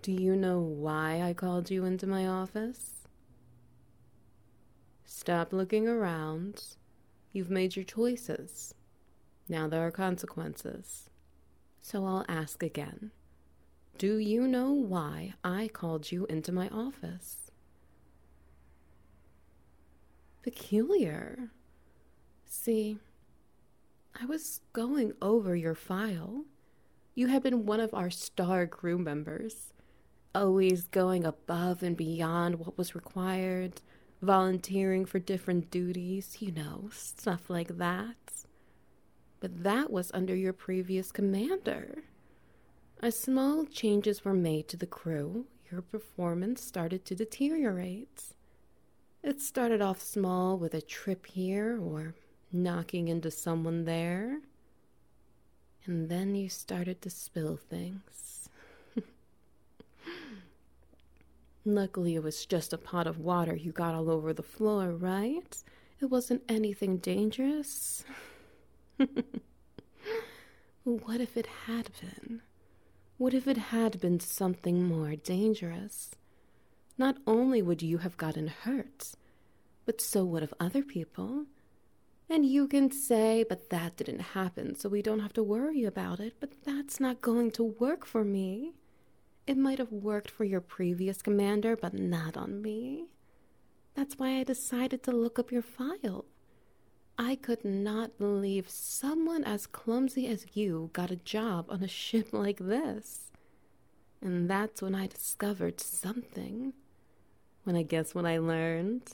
Do you know why I called you into my office? Stop looking around. You've made your choices. Now there are consequences. So I'll ask again. Do you know why I called you into my office? Peculiar. See, I was going over your file. You had been one of our star crew members, always going above and beyond what was required, volunteering for different duties, stuff like that. But that was under your previous commander. As small changes were made to the crew, your performance started to deteriorate. It started off small with a trip here or knocking into someone there. And then you started to spill things. Luckily, it was just a pot of water you got all over the floor, right? It wasn't anything dangerous. What if it had been? What if it had been something more dangerous? Not only would you have gotten hurt, but so would have other people. And you can say, but that didn't happen, so we don't have to worry about it. But that's not going to work for me. It might have worked for your previous commander, but not on me. That's why I decided to look up your file. I could not believe someone as clumsy as you got a job on a ship like this. And that's when I discovered something. When I learned.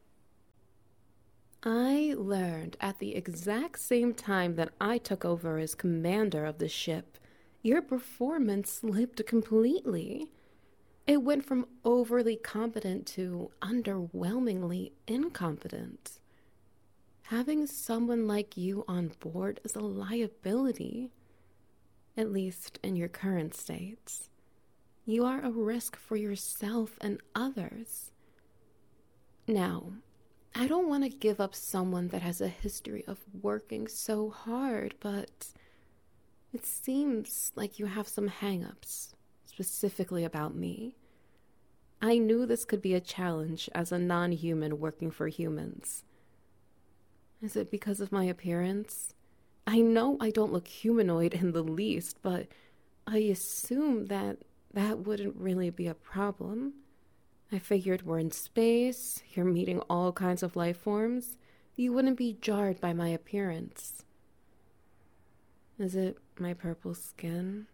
I learned at the exact same time that I took over as commander of the ship, your performance slipped completely. It went from overly competent to underwhelmingly incompetent. Having someone like you on board is a liability, at least in your current states. You are a risk for yourself and others. Now, I don't want to give up someone that has a history of working so hard, but it seems like you have some hang-ups, specifically about me. I knew this could be a challenge as a non-human working for humans. Is it because of my appearance? I know I don't look humanoid in the least, but I assume that wouldn't really be a problem. I figured we're in space, you're meeting all kinds of life forms. You wouldn't be jarred by my appearance. Is it my purple skin?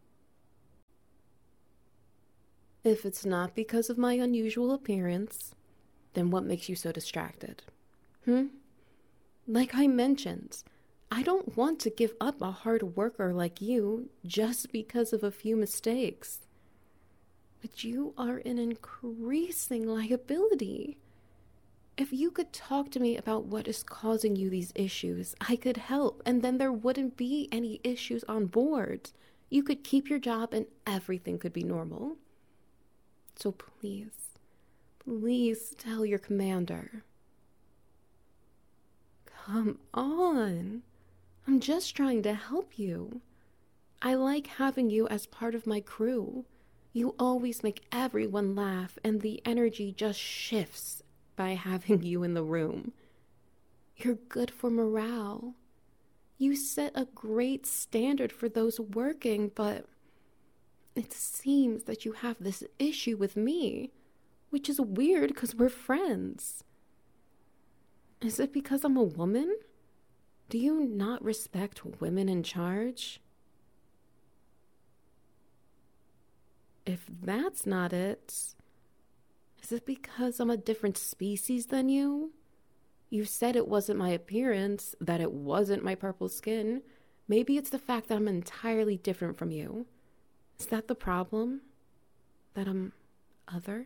If it's not because of my unusual appearance, then what makes you so distracted? Like I mentioned, I don't want to give up a hard worker like you just because of a few mistakes. But you are an increasing liability. If you could talk to me about what is causing you these issues, I could help, and then there wouldn't be any issues on board. You could keep your job and everything could be normal. So please tell your commander. Come on. I'm just trying to help you. I like having you as part of my crew. You always make everyone laugh, and the energy just shifts by having you in the room. You're good for morale. You set a great standard for those working, but it seems that you have this issue with me, which is weird because we're friends. Is it because I'm a woman? Do you not respect women in charge? If that's not it, is it because I'm a different species than you? You said it wasn't my appearance, that it wasn't my purple skin. Maybe it's the fact that I'm entirely different from you. Is that the problem? That I'm other?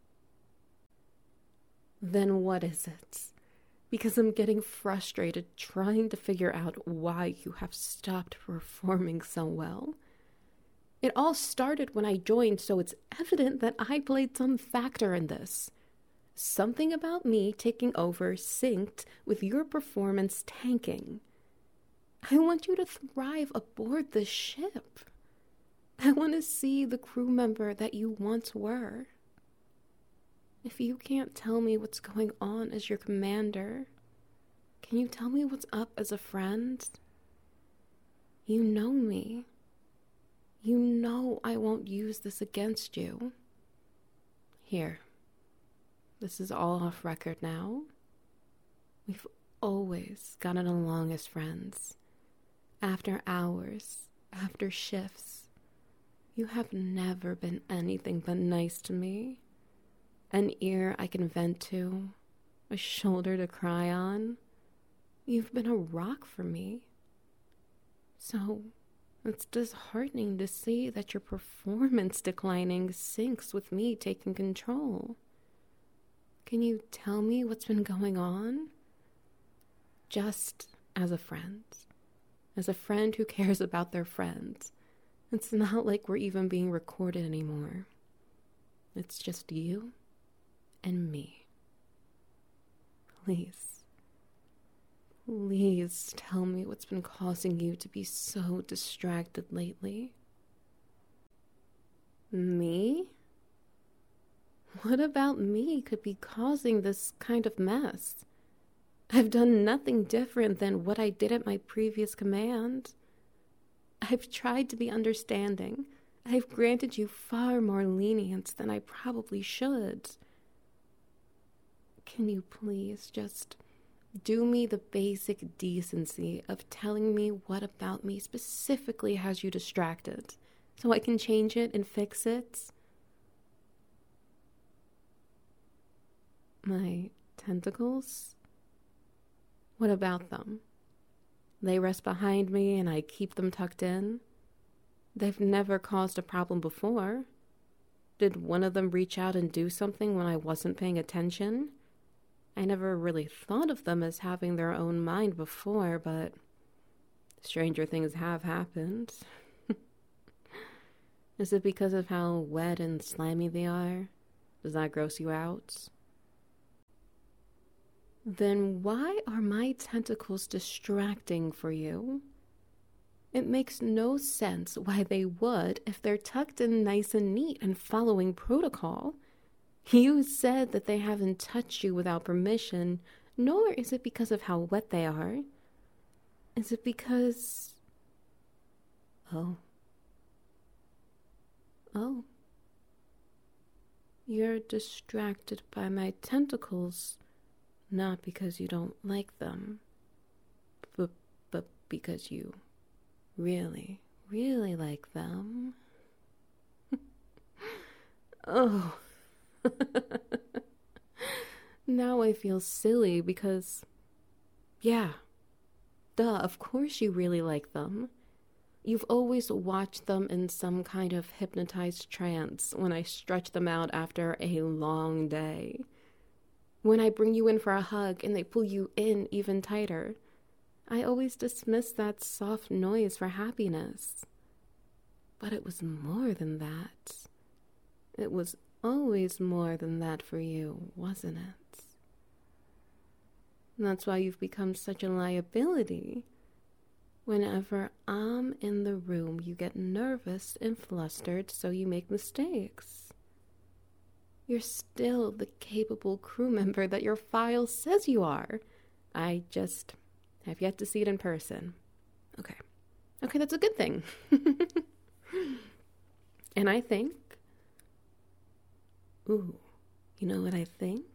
Then what is it? Because I'm getting frustrated trying to figure out why you have stopped performing so well. It all started when I joined, so it's evident that I played some factor in this. Something about me taking over synced with your performance tanking. I want you to thrive aboard this ship. I want to see the crew member that you once were. If you can't tell me what's going on as your commander, can you tell me what's up as a friend? You know me. You know I won't use this against you. Here. This is all off record now. We've always gotten along as friends. After hours, after shifts. You have never been anything but nice to me. An ear I can vent to. A shoulder to cry on. You've been a rock for me. So, it's disheartening to see that your performance declining syncs with me taking control. Can you tell me what's been going on? Just as a friend. As a friend who cares about their friends. It's not like we're even being recorded anymore. It's just you and me. Please. Please tell me what's been causing you to be so distracted lately. Me? What about me could be causing this kind of mess? I've done nothing different than what I did at my previous command. I've tried to be understanding. I've granted you far more lenience than I probably should. Can you please just do me the basic decency of telling me what about me specifically has you distracted, so I can change it and fix it? My tentacles? What about them? They rest behind me and I keep them tucked in? They've never caused a problem before. Did one of them reach out and do something when I wasn't paying attention? I never really thought of them as having their own mind before, but stranger things have happened. Is it because of how wet and slimy they are? Does that gross you out? Then why are my tentacles distracting for you? It makes no sense why they would if they're tucked in nice and neat and following protocol. You said that they haven't touched you without permission, nor is it because of how wet they are. Is it because... Oh. You're distracted by my tentacles, not because you don't like them, but because you really, really like them. Oh. Now I feel silly because, yeah, duh, of course you really like them. You've always watched them in some kind of hypnotized trance when I stretch them out after a long day. When I bring you in for a hug and they pull you in even tighter, I always dismiss that soft noise for happiness. But it was more than that. It was always more than that for you, wasn't it? And that's why you've become such a liability. Whenever I'm in the room, you get nervous and flustered, so you make mistakes. You're still the capable crew member that your file says you are. I just have yet to see it in person. Okay, that's a good thing. And I think... Ooh, you know what I think?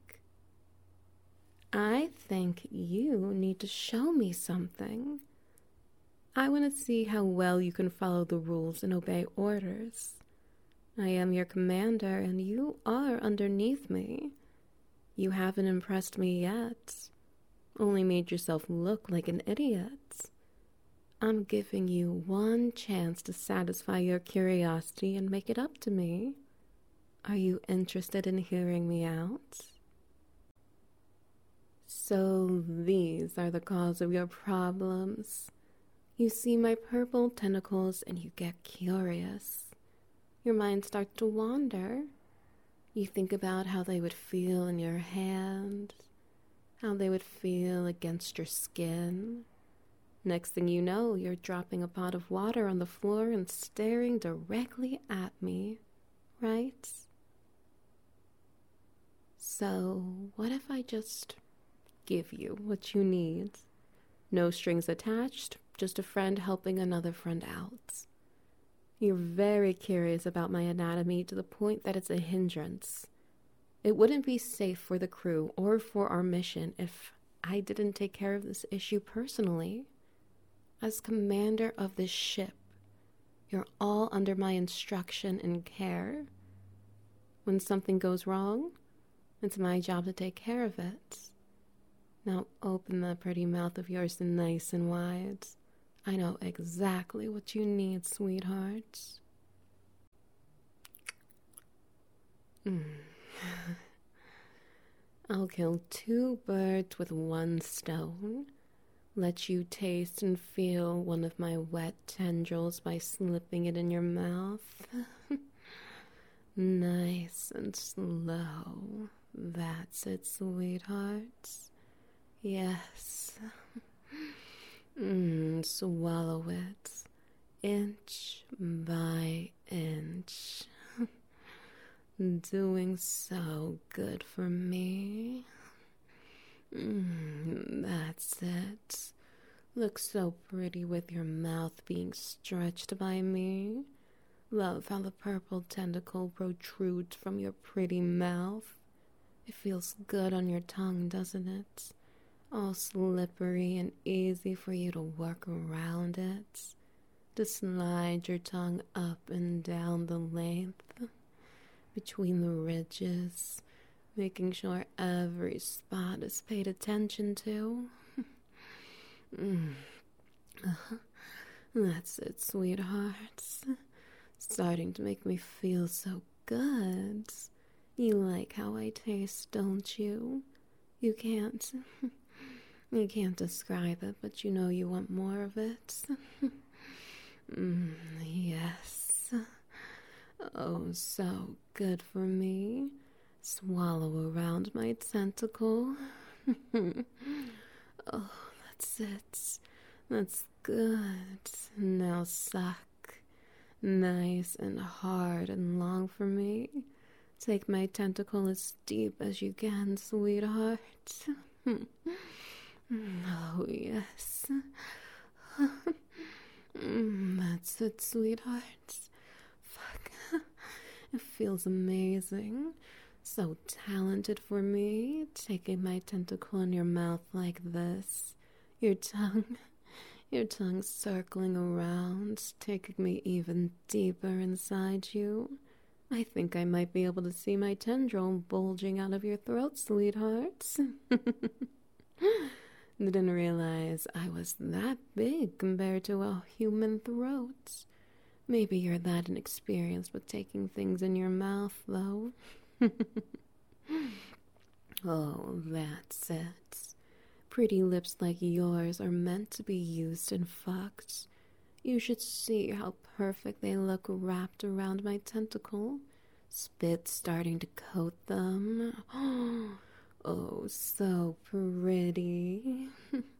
I think you need to show me something. I want to see how well you can follow the rules and obey orders. I am your commander, and you are underneath me. You haven't impressed me yet. Only made yourself look like an idiot. I'm giving you one chance to satisfy your curiosity and make it up to me. Are you interested in hearing me out? So these are the cause of your problems. You see my purple tentacles and you get curious. Your mind starts to wander. You think about how they would feel in your hand, how they would feel against your skin. Next thing you know, you're dropping a pot of water on the floor and staring directly at me, right? So, what if I just give you what you need? No strings attached, just a friend helping another friend out. You're very curious about my anatomy to the point that it's a hindrance. It wouldn't be safe for the crew or for our mission if I didn't take care of this issue personally. As commander of this ship, you're all under my instruction and care. When something goes wrong, it's my job to take care of it. Now open that pretty mouth of yours nice and wide. I know exactly what you need, sweetheart. I'll kill 2 birds with 1 stone. Let you taste and feel one of my wet tendrils by slipping it in your mouth. Nice and slow. That's it, sweetheart. Yes. Swallow it. Inch by inch. Doing so good for me. That's it. Looks so pretty with your mouth being stretched by me. Love how the purple tentacle protrudes from your pretty mouth. It feels good on your tongue, doesn't it? All slippery and easy for you to work around it. To slide your tongue up and down the length, between the ridges, making sure every spot is paid attention to. That's it, sweethearts. Starting to make me feel so good. You like how I taste, don't you? You can't describe it, but you know you want more of it. Yes. Oh, so good for me. Swallow around my tentacle. Oh, that's it. That's good. Now suck. Nice and hard and long for me. Take my tentacle as deep as you can, sweetheart. Oh, yes. That's it, sweetheart. Fuck. It feels amazing. So talented for me, taking my tentacle in your mouth like this. Your tongue circling around, taking me even deeper inside you. I think I might be able to see my tendril bulging out of your throat, sweetheart. Didn't realize I was that big compared to a human throat. Maybe you're that inexperienced with taking things in your mouth, though. Oh, that's it. Pretty lips like yours are meant to be used and fucked. You should see how perfect they look wrapped around my tentacle. Spit starting to coat them. Oh, so pretty.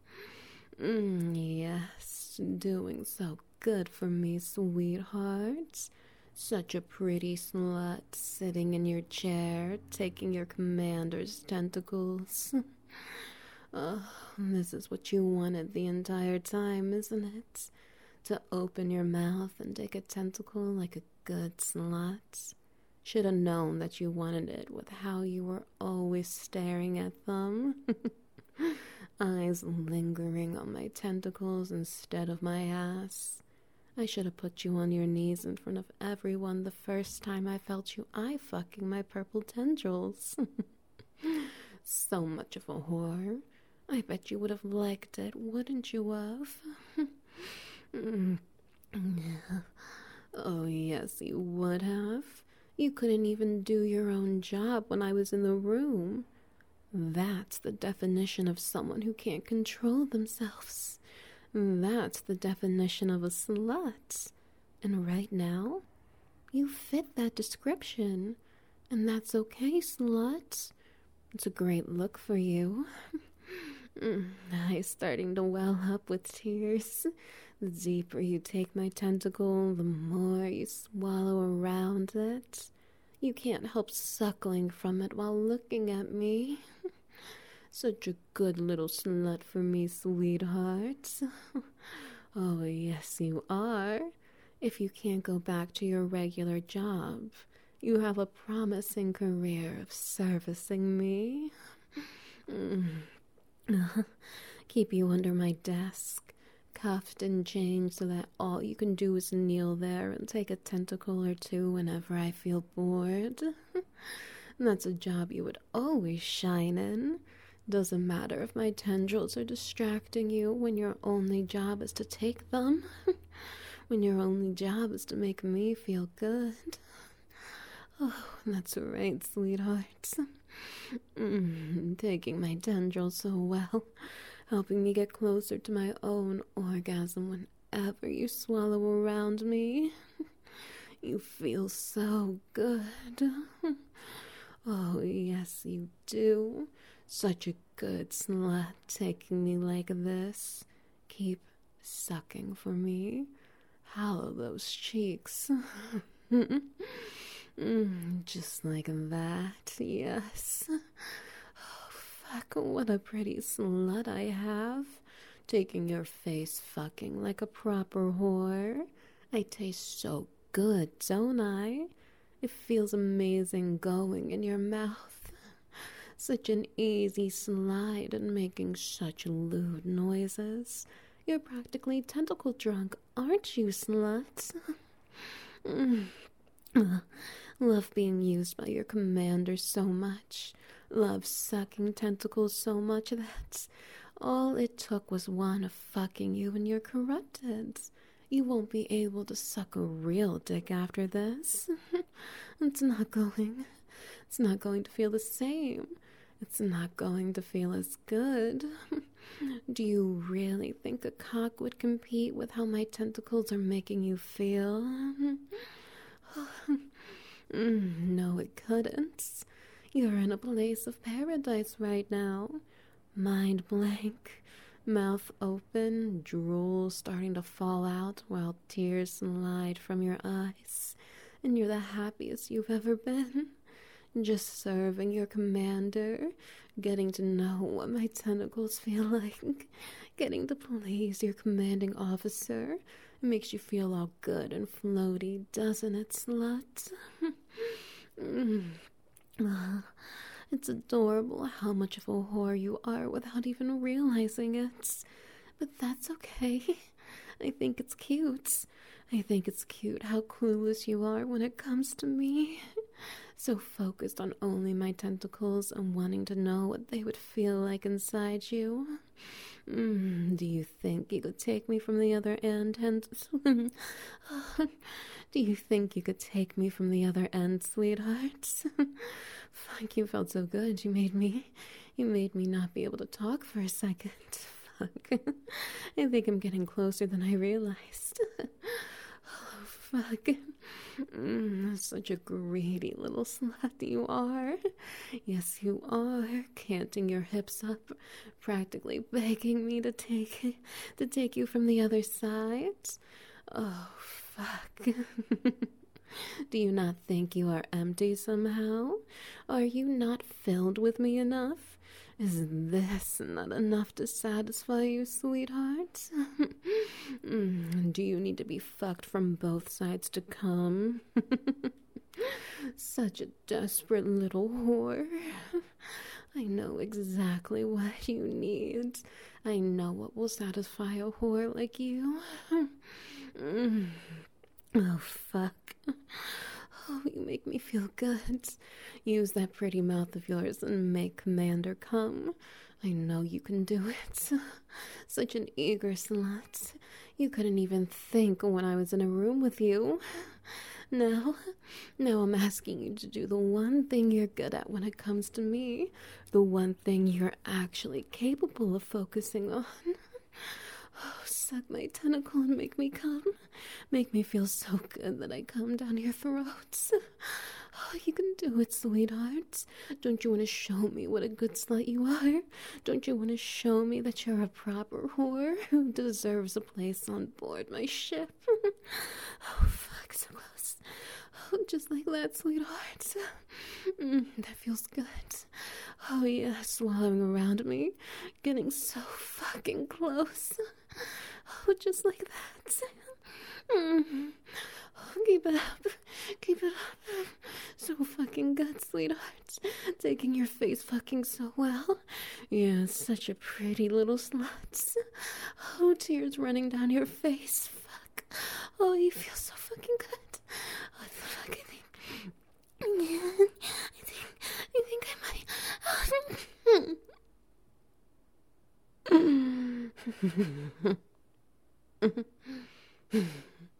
Yes, doing so good for me, sweetheart. Such a pretty slut sitting in your chair, taking your commander's tentacles. Oh, this is what you wanted the entire time, isn't it? To open your mouth and take a tentacle like a good slut. Should have known that you wanted it with how you were always staring at them. Eyes lingering on my tentacles instead of my ass. I should have put you on your knees in front of everyone the first time I felt you eye-fucking my purple tendrils. So much of a whore. I bet you would have liked it, wouldn't you have? Oh, yes, you would have. You couldn't even do your own job when I was in the room. That's the definition of someone who can't control themselves. That's the definition of a slut. And right now, you fit that description. And that's okay, slut. It's a great look for you. Eyes starting to well up with tears. The deeper you take my tentacle, the more you swallow around it. You can't help suckling from it while looking at me. Such a good little slut for me, sweetheart. Oh, yes, you are. If you can't go back to your regular job, you have a promising career of servicing me. Keep you under my desk, cuffed and chained so that all you can do is kneel there and take a tentacle or two whenever I feel bored. That's a job you would always shine in. Doesn't matter if my tendrils are distracting you when your only job is to take them. When your only job is to make me feel good. Oh, that's right, sweetheart. Taking my tendrils so well, helping me get closer to my own orgasm whenever you swallow around me. You feel so good. Oh, yes, you do. Such a good slut taking me like this. Keep sucking for me. Hollow those cheeks. Just like that, yes. Oh, fuck, what a pretty slut I have. Taking your face fucking like a proper whore. I taste so good, don't I? It feels amazing going in your mouth. Such an easy slide and making such lewd noises. You're practically tentacle drunk, aren't you, slut? Love being used by your commander so much. Love sucking tentacles so much that all it took was one of fucking you and you're corrupted. You won't be able to suck a real dick after this. It's not going to feel the same. It's not going to feel as good. Do you really think a cock would compete with how my tentacles are making you feel? No, it couldn't. You're in a place of paradise right now. Mind blank, mouth open, drool starting to fall out while tears slide from your eyes. And you're the happiest you've ever been. Just serving your commander, getting to know what my tentacles feel like, getting to please your commanding officer. It makes you feel all good and floaty, doesn't it, slut? It's adorable how much of a whore you are without even realizing it. But that's okay. I think it's cute. I think it's cute how clueless you are when it comes to me. So focused on only my tentacles and wanting to know what they would feel like inside you. Do you think you could take me from the other end do you think you could take me from the other end, sweetheart? Fuck, you felt so good. You made me not be able to talk for a second. Fuck. I think I'm getting closer than I realized. Oh, fuck. Such a greedy little slut you are. Yes, you are, canting your hips up, practically begging me to take you from the other side. Oh, fuck. Do you not think you are empty somehow? Are you not filled with me enough? Is this not enough to satisfy you, sweetheart? Do you need to be fucked from both sides to come? Such a desperate little whore. I know exactly what you need. I know what will satisfy a whore like you. Oh, fuck. Oh, you make me feel good. Use that pretty mouth of yours and make Commander come. I know you can do it. Such an eager slut. You couldn't even think when I was in a room with you. Now I'm asking you to do the one thing you're good at when it comes to me. The one thing you're actually capable of focusing on. Oh, suck my tentacle and make me come. Make me feel so good that I come down your throats. Oh, you can do it, sweetheart. Don't you want to show me what a good slut you are? Don't you want to show me that you're a proper whore who deserves a place on board my ship? Oh, fuck, so close. Oh, just like that, sweetheart. That feels good. Oh, yeah, swallowing around me. Getting so fucking close. Oh, just like that. Oh, keep it up. Keep it up. So fucking good, sweetheart. Taking your face fucking so well. Yeah, such a pretty little slut. Oh, tears running down your face. Fuck. Oh, you feel so fucking good. Oh, fuck, I think. Yeah, I think I might.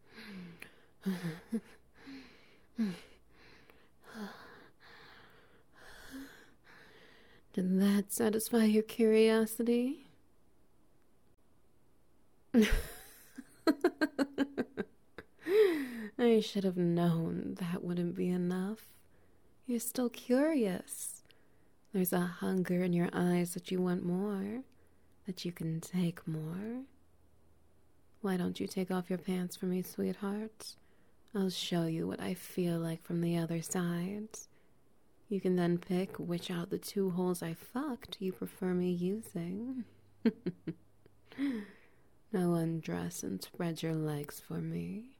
Did that satisfy your curiosity? I should have known that wouldn't be enough. You're still curious. There's a hunger in your eyes that you want more, that you can take more. Why don't you take off your pants for me, sweetheart? I'll show you what I feel like from the other side. You can then pick which out the 2 holes I fucked you prefer me using. Now undress and spread your legs for me.